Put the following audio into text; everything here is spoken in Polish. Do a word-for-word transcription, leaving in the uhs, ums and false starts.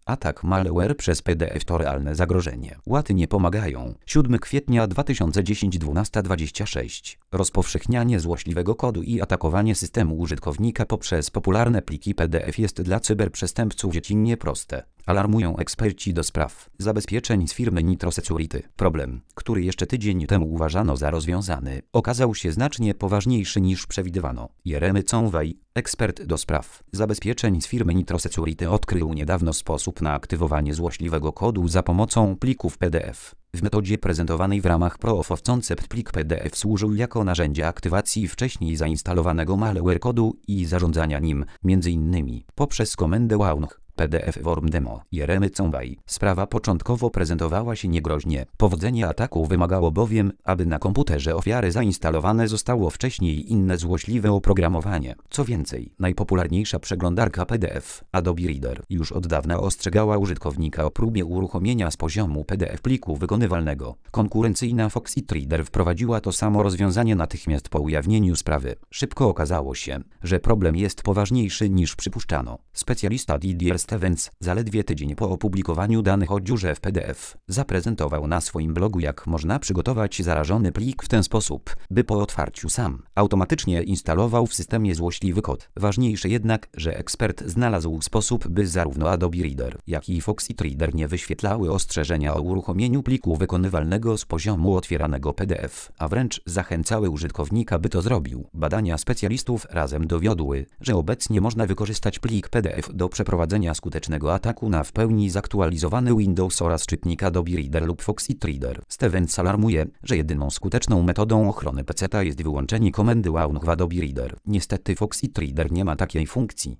Atak malware przez P D F to realne zagrożenie. Łaty nie pomagają. siódmego kwietnia dwa tysiące dziesiątego dwunasta dwadzieścia sześć. Rozpowszechnianie złośliwego kodu i atakowanie systemu użytkownika poprzez popularne pliki P D F jest dla cyberprzestępców dziecinnie proste. Alarmują eksperci do spraw zabezpieczeń z firmy Nitro Security. Problem, który jeszcze tydzień temu uważano za rozwiązany, okazał się znacznie poważniejszy niż przewidywano. Jeremy Conway, ekspert do spraw zabezpieczeń z firmy Nitro Security, odkrył niedawno sposób na aktywowanie złośliwego kodu za pomocą plików P D F. W metodzie prezentowanej w ramach Proof of Concept plik P D F służył jako narzędzie aktywacji wcześniej zainstalowanego malware kodu i zarządzania nim, między innymi poprzez komendę ławnch. P D F Worm Demo. Jeremy Conway. Sprawa początkowo prezentowała się niegroźnie. Powodzenie ataku wymagało bowiem, aby na komputerze ofiary zainstalowane zostało wcześniej inne złośliwe oprogramowanie. Co więcej, najpopularniejsza przeglądarka P D F, Adobe Reader, już od dawna ostrzegała użytkownika o próbie uruchomienia z poziomu P D F pliku wykonywalnego. Konkurencyjna Foxit Reader wprowadziła to samo rozwiązanie natychmiast po ujawnieniu sprawy. Szybko okazało się, że problem jest poważniejszy niż przypuszczano. Specjalista Didier Stevens, zaledwie tydzień po opublikowaniu danych o dziurze w P D F, zaprezentował na swoim blogu, jak można przygotować zarażony plik w ten sposób, by po otwarciu sam automatycznie instalował w systemie złośliwy kod. Ważniejsze jednak, że ekspert znalazł sposób, by zarówno Adobe Reader, jak i Foxit Reader nie wyświetlały ostrzeżenia o uruchomieniu pliku wykonywalnego z poziomu otwieranego P D F, a wręcz zachęcały użytkownika, by to zrobił. Badania specjalistów razem dowiodły, że obecnie można wykorzystać plik P D F do przeprowadzenia skutecznego ataku na w pełni zaktualizowany Windows oraz czytnik Adobe Reader lub Foxit Reader. Stevens alarmuje, że jedyną skuteczną metodą ochrony peceta jest wyłączenie komendy ławnch w Adobe Reader. Niestety Foxit Reader nie ma takiej funkcji.